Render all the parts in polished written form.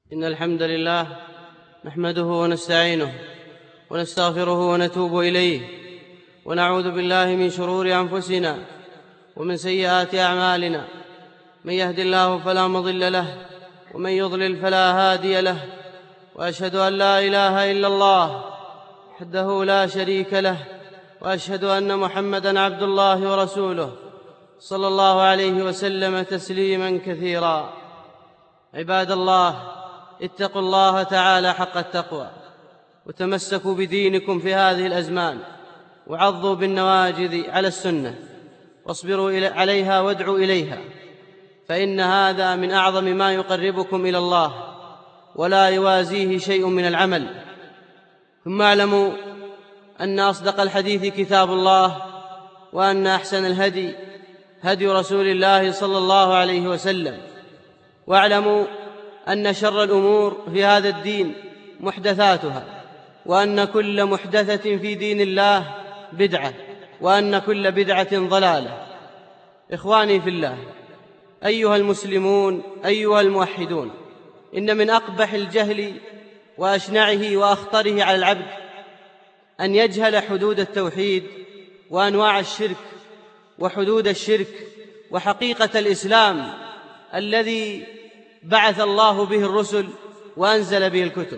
إن الحمد لله نحمده ونستعينه ونستغفره ونتوب إليه، ونعوذ بالله من شرور أنفسنا ومن سيئات أعمالنا. من يهد الله فلا مضل له، ومن يضلل فلا هادي له. وأشهد أن لا إله إلا الله وحده لا شريك له، وأشهد أن محمدًا عبد الله ورسوله صلى الله عليه وسلم تسليمًا كثيرا. عباد الله، اتقوا الله تعالى حق التقوى، وتمسكوا بدينكم في هذه الأزمان، وعضوا بالنواجذ على السنة، واصبروا عليها وادعوا إليها، فإن هذا من أعظم ما يقربكم إلى الله، ولا يوازيه شيء من العمل. ثم اعلموا أن أصدق الحديث كتاب الله، وأن أحسن الهدي هدي رسول الله صلى الله عليه وسلم. واعلموا أن شر الأمور في هذا الدين محدثاتها، وأن كل محدثة في دين الله بدعة، وأن كل بدعة ضلالة. إخواني في الله، أيها المسلمون، أيها الموحدون، إن من أقبح الجهل وأشنعه وأخطره على العبد أن يجهل حدود التوحيد وأنواع الشرك وحدود الشرك وحقيقة الإسلام الذي بعث الله به الرسل وأنزل به الكتب.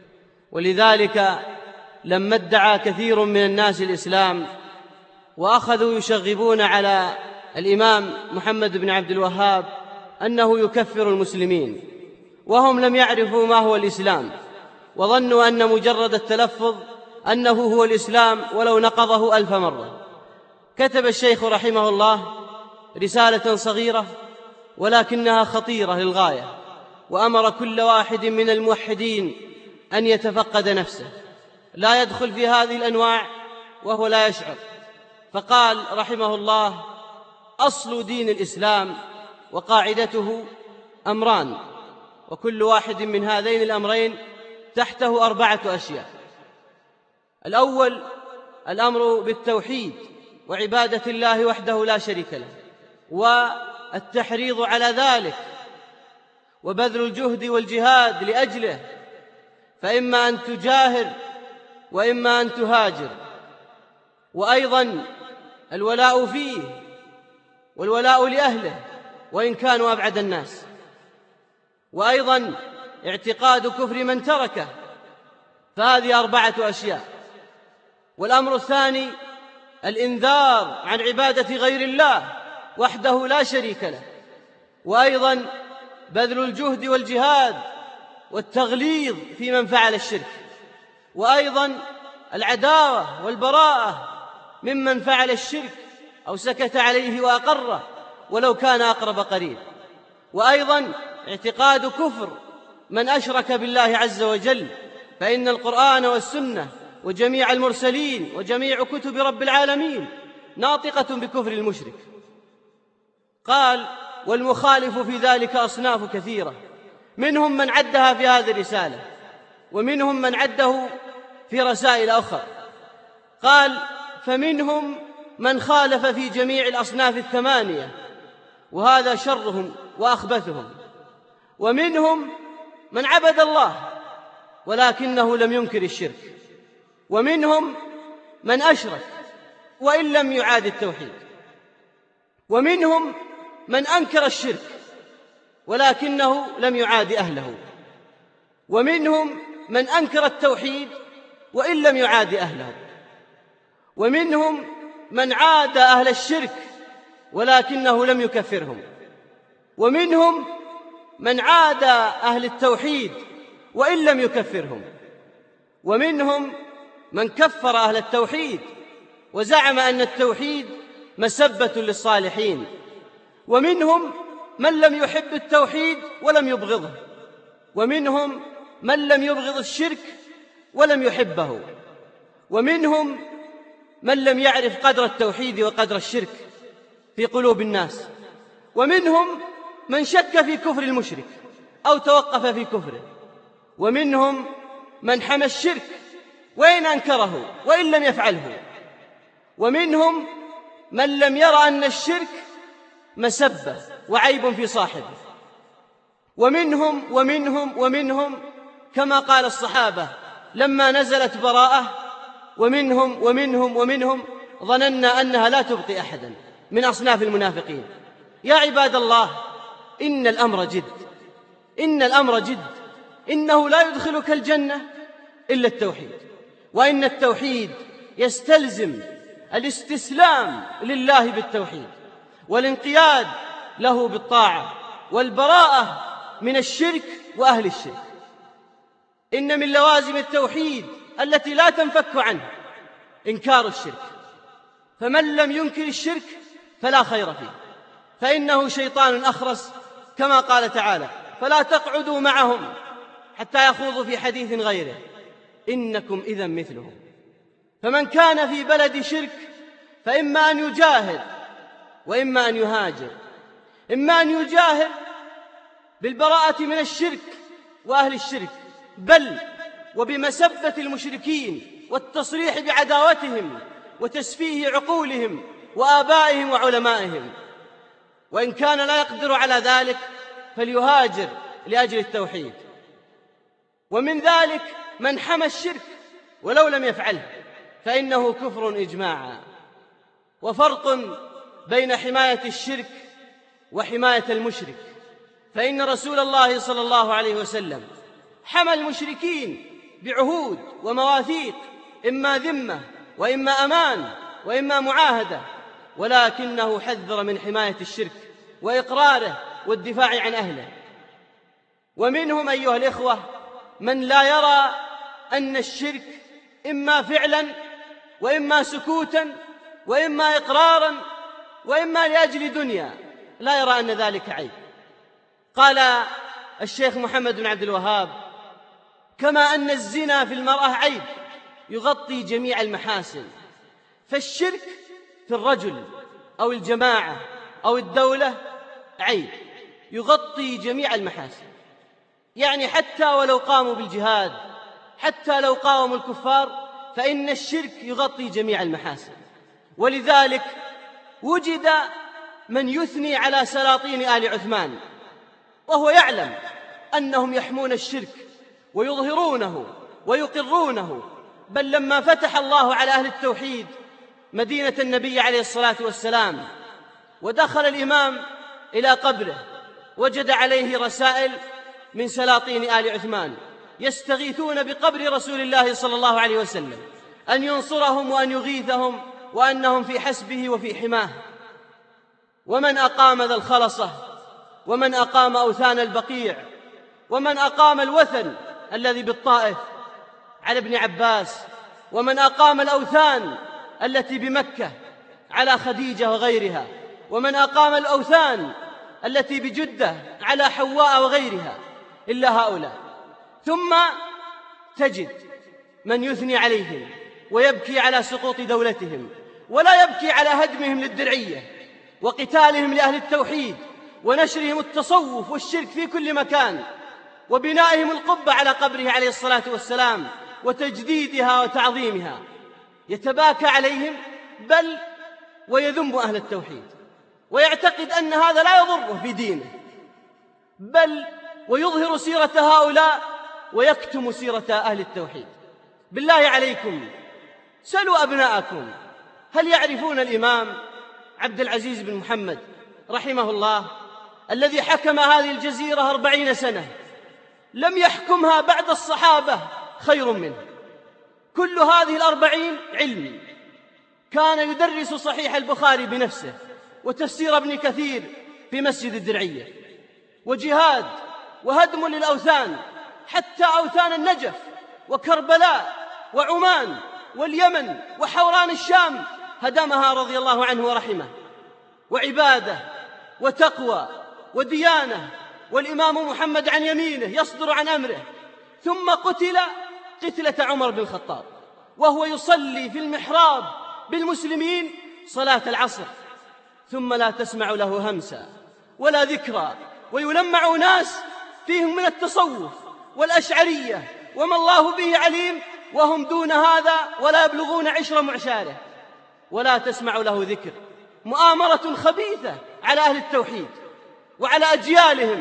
ولذلك لما ادعى كثير من الناس الإسلام وأخذوا يشغبون على الإمام محمد بن عبد الوهاب أنه يكفر المسلمين، وهم لم يعرفوا ما هو الإسلام، وظنوا أن مجرد التلفظ أنه هو الإسلام ولو نقضه 1000 مرة. كتب الشيخ رحمه الله رسالة صغيرة ولكنها خطيرة للغاية، وأمر كل واحد من الموحدين أن يتفقد نفسه، لا يدخل في هذه الأنواع وهو لا يشعر. فقال رحمه الله: أصل دين الإسلام وقاعدته أمران، وكل واحد من هذين الأمرين تحته 4 أشياء. الأول الأمر بالتوحيد وعبادة الله وحده لا شريك له، والتحريض على ذلك، وبذل الجهد والجهاد لأجله، فإما أن تجاهر وإما أن تهاجر. وأيضا الولاء فيه والولاء لأهله وإن كانوا أبعد الناس. وأيضا اعتقاد كفر من تركه. فهذه 4 أشياء. والأمر الثاني الإنذار عن عبادة غير الله وحده لا شريك له، وأيضا بذل الجهد والجهاد والتغليظ في من فعل الشرك، وأيضا العداوة والبراءة ممن فعل الشرك أو سكت عليه وأقره ولو كان أقرب قريب، وأيضا اعتقاد كفر من أشرك بالله عز وجل، فإن القرآن والسنة وجميع المرسلين وجميع كتب رب العالمين ناطقة بكفر المشرك. قال: والمخالف في ذلك أصناف كثيرة، منهم من عدها في هذه الرسالة، ومنهم من عده في رسائل أخرى. قال: فمنهم من خالف في جميع الأصناف 8، وهذا شرهم وأخبثهم. ومنهم من عبد الله ولكنه لم ينكر الشرك. ومنهم من أشرك وإن لم يعاد التوحيد. ومنهم من أنكر الشرك ولكنه لم يعاد أهله. ومنهم من أنكر التوحيد وإن لم يعاد أهله. ومنهم من عاد أهل الشرك ولكنه لم يكفرهم. ومنهم من عاد أهل التوحيد وإن لم يكفرهم. ومنهم من كفر أهل التوحيد وزعم أن التوحيد مسبة للصالحين. ومنهم من لم يحب التوحيد ولم يبغضه. ومنهم من لم يبغض الشرك ولم يحبه. ومنهم من لم يعرف قدر التوحيد وقدر الشرك في قلوب الناس. ومنهم من شك في كفر المشرك أو توقف في كفره. ومنهم من حمى الشرك وإن أنكره وإن لم يفعله. ومنهم من لم يرى أن الشرك مسبة وعيب في صاحبه. ومنهم كما قال الصحابة لما نزلت براءة: ومنهم ظننا أنها لا تبقي أحدا من أصناف المنافقين. يا عباد الله، إن الأمر جد. إنه لا يدخلك الجنة إلا التوحيد، وإن التوحيد يستلزم الاستسلام لله بالتوحيد، والانقياد له بالطاعة، والبراءة من الشرك وأهل الشرك. إن من لوازم التوحيد التي لا تنفك عنه إنكار الشرك، فمن لم ينكر الشرك فلا خير فيه، فإنه شيطان أخرس، كما قال تعالى: فلا تقعدوا معهم حتى يخوضوا في حديث غيره إنكم إذا مثلهم. فمن كان في بلد شرك فإما أن يجاهد وإما أن يهاجر. إما أن يجاهد بالبراءة من الشرك وأهل الشرك، بل وبمسبة المشركين والتصريح بعداوتهم وتسفيه عقولهم وآبائهم وعلمائهم. وإن كان لا يقدر على ذلك فليهاجر لأجل التوحيد. ومن ذلك من حمى الشرك ولو لم يفعله فإنه كفر إجماعا. وفرق بين حماية الشرك وحماية المشرك، فإن رسول الله صلى الله عليه وسلم حمى المشركين بعهود ومواثيق، إما ذمة وإما أمان وإما معاهدة، ولكنه حذر من حماية الشرك وإقراره والدفاع عن أهله. ومنهم أيها الإخوة من لا يرى أن الشرك إما فعلا وإما سكوتا وإما إقرارا وإما لأجل دنيا، لا يرى أن ذلك عيب. قال الشيخ محمد بن عبد الوهاب: كما أن الزنا في المرأة عيب يغطي جميع المحاسن، فالشرك في الرجل أو الجماعة أو الدولة عيب يغطي جميع المحاسن. يعني حتى ولو قاموا بالجهاد، حتى لو قاوموا الكفار، فإن الشرك يغطي جميع المحاسن. ولذلك وجد من يثني على سلاطين آل عثمان وهو يعلم أنهم يحمون الشرك ويظهرونه ويقرونه، بل لما فتح الله على أهل التوحيد مدينة النبي عليه الصلاة والسلام ودخل الإمام إلى قبره وجد عليه رسائل من سلاطين آل عثمان يستغيثون بقبر رسول الله صلى الله عليه وسلم أن ينصرهم وأن يغيثهم وأنهم في حسبه وفي حماه. ومن أقام ذا الخلصة، ومن أقام أوثان البقيع، ومن أقام الوثن الذي بالطائف على ابن عباس، ومن أقام الأوثان التي بمكة على خديجة وغيرها، ومن أقام الأوثان التي بجدة على حواء وغيرها، إلا هؤلاء. ثم تجد من يثني عليهم ويبكي على سقوط دولتهم، ولا يبكي على هدمهم للدرعية وقتالهم لأهل التوحيد ونشرهم التصوف والشرك في كل مكان وبنائهم القبة على قبره عليه الصلاة والسلام وتجديدها وتعظيمها. يتباكى عليهم بل ويذم أهل التوحيد ويعتقد أن هذا لا يضره في دينه، بل ويظهر سيرة هؤلاء ويكتم سيرة أهل التوحيد. بالله عليكم سلوا أبناءكم هل يعرفون الإمام عبد العزيز بن محمد رحمه الله الذي حكم هذه الجزيرة 40 سنة لم يحكمها بعد الصحابة خير منه؟ كل هذه 40 علم، كان يدرس صحيح البخاري بنفسه وتفسير ابن كثير في مسجد الدرعية، وجهاد وهدم للأوثان حتى أوثان النجف وكربلاء وعمان واليمن وحوران الشام هدمها رضي الله عنه ورحمه، وعبادة وتقوى وديانة، والإمام محمد عن يمينه يصدر عن أمره. ثم قتل قتلة عمر بن الخطاب وهو يصلي في المحراب بالمسلمين صلاة العصر، ثم لا تسمع له همسا ولا ذكرى، ويلمع ناس فيهم من التصوف والأشعرية وما الله به عليم وهم دون هذا ولا يبلغون عشر معشاره، ولا تسمع له ذكر. مؤامرة خبيثة على أهل التوحيد وعلى أجيالهم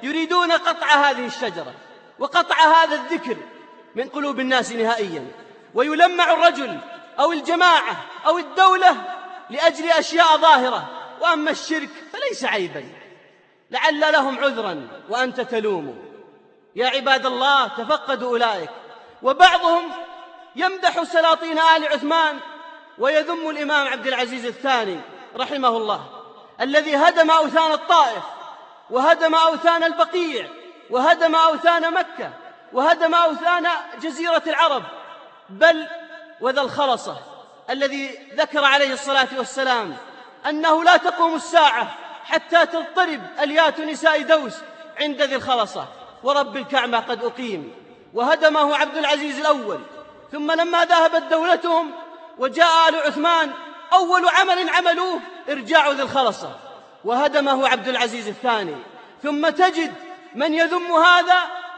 يريدون قطع هذه الشجرة وقطع هذا الذكر من قلوب الناس نهائيا، ويلمع الرجل أو الجماعة أو الدولة لأجل أشياء ظاهرة، وأما الشرك فليس عيبا، لعل لهم عذرا وأنت تلوم. يا عباد الله، تفقدوا أولئك. وبعضهم يمدح سلاطين آل عثمان ويذم الإمام عبد العزيز الثاني رحمه الله، الذي هدم أوثان الطائف، وهدم أوثان البقيع، وهدم أوثان مكة، وهدم أوثان جزيرة العرب، بل وذا الخلصة الذي ذكر عليه الصلاة والسلام أنه لا تقوم الساعة حتى تضطرب أليات نساء دوس عند ذي الخلصة، ورب الكعبة قد أقيم. وهدمه عبد العزيز الأول. ثم لما ذهبت دولتهم وجاء آل عثمان، أول عمل عملوه إرجاع ذي الخلصة، وهدمه عبد العزيز الثاني. ثم تجد من يذم هذا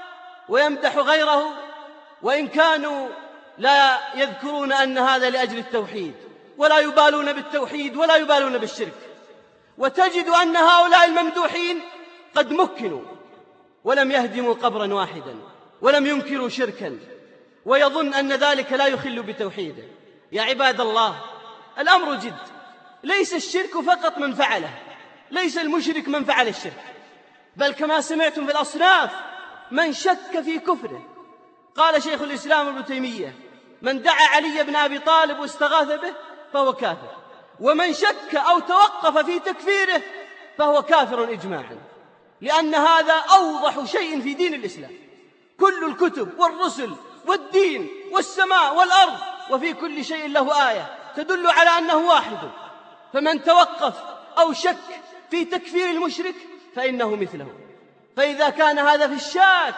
ويمدح غيره، وإن كانوا لا يذكرون أن هذا لأجل التوحيد، ولا يبالون بالتوحيد ولا يبالون بالشرك. وتجد أن هؤلاء الممدوحين قد مكنوا ولم يهدموا قبرا واحدا، ولم ينكروا شركا، ويظن أن ذلك لا يخل بتوحيده. يا عباد الله، الأمر جد. ليس الشرك فقط من فعله، ليس المشرك من فعل الشرك، بل كما سمعتم في الأصناف من شك في كفره. قال شيخ الإسلام ابن تيمية: من دعا علي بن أبي طالب واستغاث به فهو كافر، ومن شك أو توقف في تكفيره فهو كافر إجماعا، لأن هذا أوضح شيء في دين الإسلام. كل الكتب والرسل والدين والسماء والأرض وفي كل شيء له آية تدل على أنه واحد، فمن توقف أو شك في تكفير المشرك فإنه مثله. فإذا كان هذا في الشاك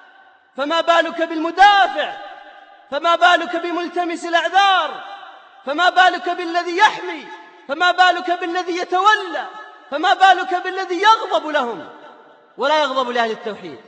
فما بالك بالمدافع؟ فما بالك بملتمس الأعذار؟ فما بالك بالذي يحمي؟ فما بالك بالذي يتولى؟ فما بالك بالذي يغضب لهم ولا يغضب لأهل التوحيد؟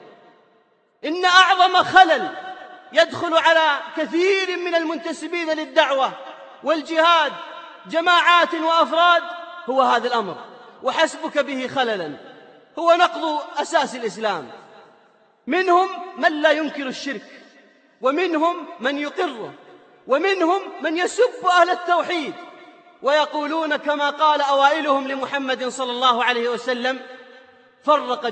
إن أعظم خلل يدخل على كثير من المنتسبين للدعوة والجهاد، جماعات وأفراد، هو هذا الأمر، وحسبك به خللا. هو نقض أساس الإسلام. منهم من لا ينكر الشرك، ومنهم من يقره، ومنهم من يسب أهل التوحيد، ويقولون كما قال أوائلهم لمحمد صلى الله عليه وسلم: فرق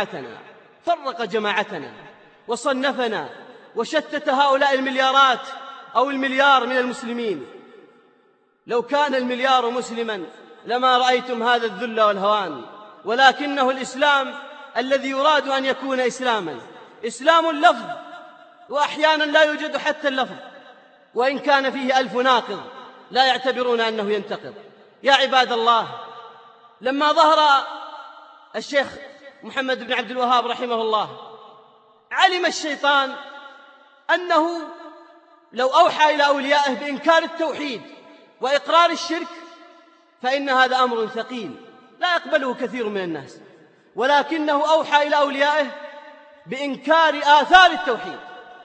جماعتنا وصنفنا وشتت هؤلاء المليارات أو المليار من المسلمين. لو كان المليار مسلما لما رأيتم هذا الذل والهوان، ولكنه الإسلام الذي يراد أن يكون إسلاما، إسلام اللفظ، وأحيانا لا يوجد حتى اللفظ، وإن كان فيه 1000 ناقض لا يعتبرون أنه ينتقض. يا عباد الله، لما ظهر الشيخ محمد بن عبد الوهاب رحمه الله، علم الشيطان أنه لو أوحى إلى أوليائه بإنكار التوحيد وإقرار الشرك فإن هذا أمر ثقيل لا يقبله كثير من الناس، ولكنه أوحى إلى أوليائه بإنكار آثار التوحيد،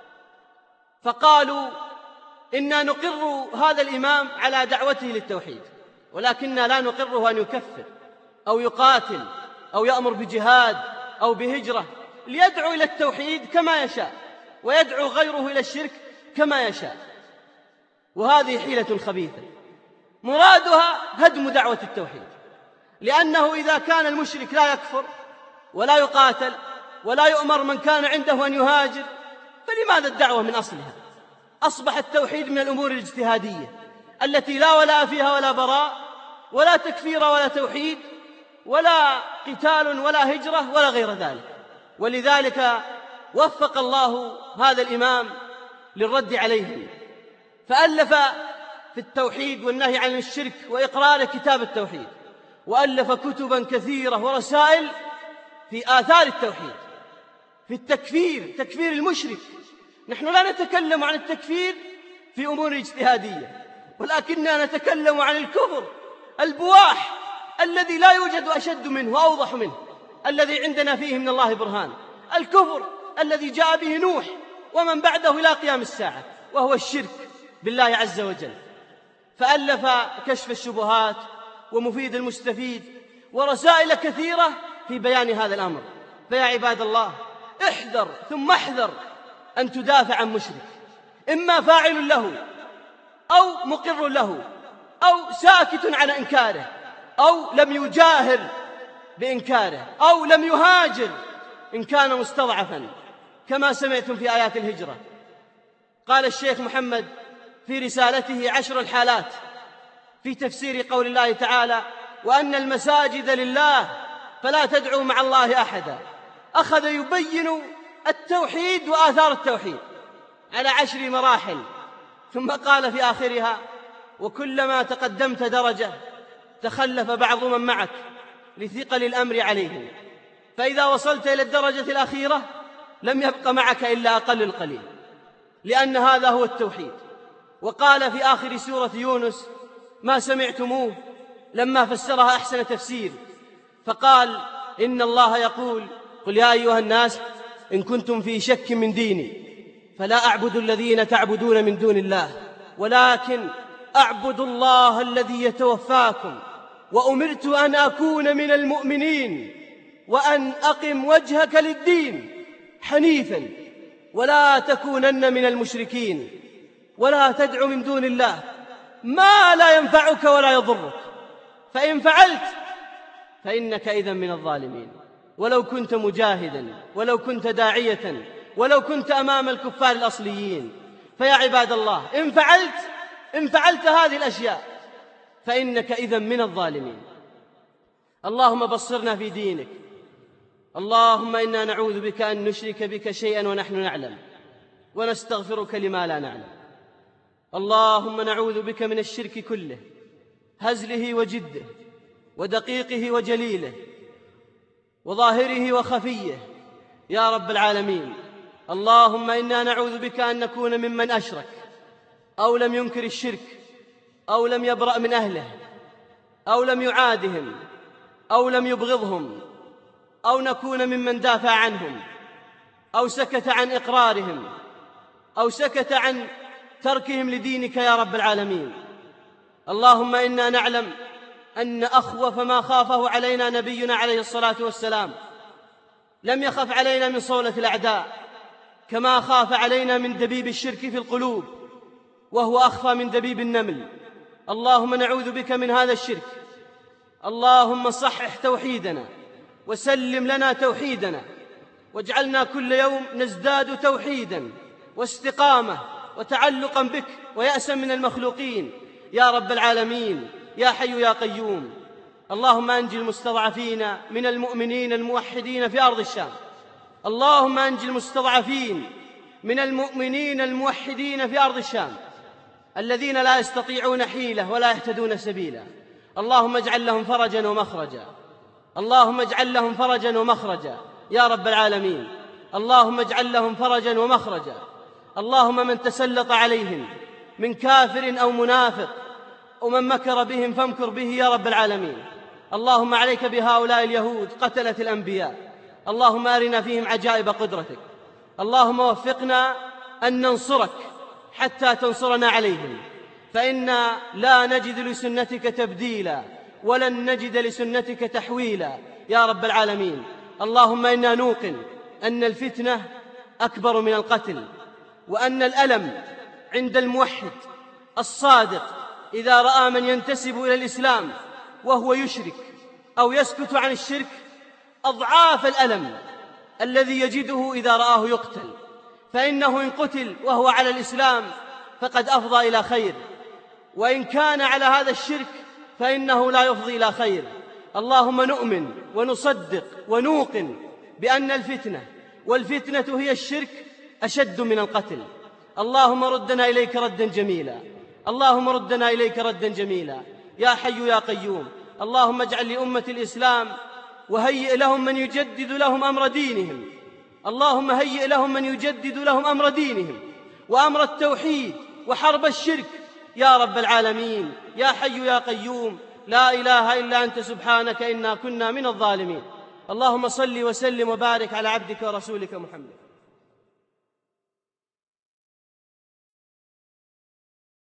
فقالوا: إنا نقر هذا الإمام على دعوته للتوحيد، ولكننا لا نقره أن يكفر أو يقاتل أو يأمر بجهاد أو بهجرة، ليدعو إلى التوحيد كما يشاء ويدعو غيره إلى الشرك كما يشاء. وهذه حيلة خبيثة مرادها هدم دعوة التوحيد، لأنه إذا كان المشرك لا يكفر ولا يقاتل ولا يؤمر من كان عنده أن يهاجر، فلماذا الدعوة من أصلها؟ أصبح التوحيد من الأمور الاجتهادية التي لا ولاء فيها ولا براء، ولا تكفير ولا توحيد، ولا قتال ولا هجرة ولا غير ذلك. ولذلك وفق الله هذا الإمام للرد عليهم، فألف في التوحيد والنهي عن الشرك وإقرار كتاب التوحيد، وألف كتبا كثيرة ورسائل في آثار التوحيد، في التكفير، تكفير المشرك. نحن لا نتكلم عن التكفير في أمور اجتهادية، ولكننا نتكلم عن الكفر البواح الذي لا يوجد أشد منه وأوضح منه، الذي عندنا فيه من الله برهان، الكفر الذي جاء به نوح ومن بعده إلى قيام الساعة، وهو الشرك بالله عز وجل. فألف كشف الشبهات ومفيد المستفيد ورسائل كثيرة في بيان هذا الأمر. فيا عباد الله، احذر ثم احذر أن تدافع عن مشرك، إما فاعل له أو مقر له أو ساكت عن إنكاره أو لم يجاهر بإنكاره أو لم يهاجر إن كان مستضعفا، كما سمعتم في آيات الهجرة. قال الشيخ محمد في رسالته 10 الحالات في تفسير قول الله تعالى: وأن المساجد لله فلا تدعوا مع الله أحدا. أخذ يبين التوحيد وآثار التوحيد على 10 مراحل، ثم قال في آخرها: وكلما تقدمت درجة تخلف بعض من معك لثقل الأمر عليهم، فإذا وصلت إلى الدرجة الأخيرة لم يبق معك إلا أقل القليل، لأن هذا هو التوحيد. وقال في آخر سورة يونس ما سمعتموه لما فسرها أحسن تفسير، فقال: إن الله يقول: قل يا أيها الناس إن كنتم في شك من ديني فلا أعبد الذين تعبدون من دون الله ولكن أعبد الله الذي يتوفاكم وأمرت أن أكون من المؤمنين وأن أقم وجهك للدين حنيفا ولا تكونن من المشركين ولا تدع من دون الله ما لا ينفعك ولا يضرك، فإن فعلت فإنك إذن من الظالمين، ولو كنت مجاهدا ولو كنت داعية ولو كنت أمام الكفار الأصليين. فيا عباد الله، إن فعلت هذه الأشياء فإنك إذن من الظالمين. اللهم بصرنا في دينك. اللهم إنا نعوذ بك أن نشرك بك شيئا ونحن نعلم ونستغفرك لما لا نعلم. اللهم نعوذ بك من الشرك كله، هزله وجده ودقيقه وجليله وظاهره وخفيه يا رب العالمين. اللهم إنا نعوذ بك أن نكون ممن أشرك أو لم ينكر الشرك أو لم يبرأ من أهله أو لم يعادهم أو لم يبغضهم أو نكون ممن دافع عنهم أو سكت عن إقرارهم أو سكت عن تركهم لدينك يا رب العالمين. اللهم إنا نعلم أن أخوف ما خافه علينا نبينا عليه الصلاة والسلام لم يخف علينا من صولة الأعداء، كما خاف علينا من دبيب الشرك في القلوب وهو أخفى من دبيب النمل. اللهم نعوذ بك من هذا الشرك. اللهم صحح توحيدنا وسلم لنا توحيدنا، واجعلنا كل يوم نزداد توحيدا واستقامة وتعلقا بك ويأسا من المخلوقين يا رب العالمين يا حي يا قيوم. اللهم أنجِ المستضعفين من المؤمنين الموحدين في أرض الشام. اللهم أنجِ المستضعفين من المؤمنين الموحدين في أرض الشام الذين لا يستطيعون حيلة ولا يهتدون سبيلا. اللهم اجعل لهم فرجا ومخرجا. اللهم اجعل لهم فرجا ومخرجا يا رب العالمين. اللهم اجعل لهم فرجا ومخرجا. اللهم من تسلط عليهم من كافر أو منافق ومن مكر بهم فامكر به يا رب العالمين. اللهم عليك بهؤلاء اليهود قتلة الأنبياء. اللهم أرنا فيهم عجائب قدرتك. اللهم وفقنا أن ننصرك حتى تنصرنا عليهم، فإنا لا نجد لسنتك تبديلا ولن نجد لسنتك تحويلا يا رب العالمين. اللهم إنا نوقن أن الفتنة أكبر من القتل، وأن الألم عند الموحد الصادق إذا رأى من ينتسب إلى الإسلام وهو يشرك أو يسكت عن الشرك أضعاف الألم الذي يجده إذا رآه يقتل، فإنه إن قتل وهو على الإسلام فقد أفضى إلى خير، وإن كان على هذا الشرك فإنه لا يفضي إلى خير. اللهم نؤمن ونصدق ونوقن بأن الفتنة هي الشرك أشد من القتل. اللهم ردنا إليك ردا جميلا. اللهم ردنا إليك ردا جميلا يا حي يا قيوم. اللهم اجعل لأمة الإسلام وهيئ لهم من يجدد لهم أمر دينهم. اللهم هيئ لهم من يجدد لهم أمر دينهم وأمر التوحيد وحرب الشرك يا رب العالمين يا حي يا قيوم. لا إله إلا أنت سبحانك إنا كنا من الظالمين. اللهم صل وسلم وبارك على عبدك ورسولك محمد.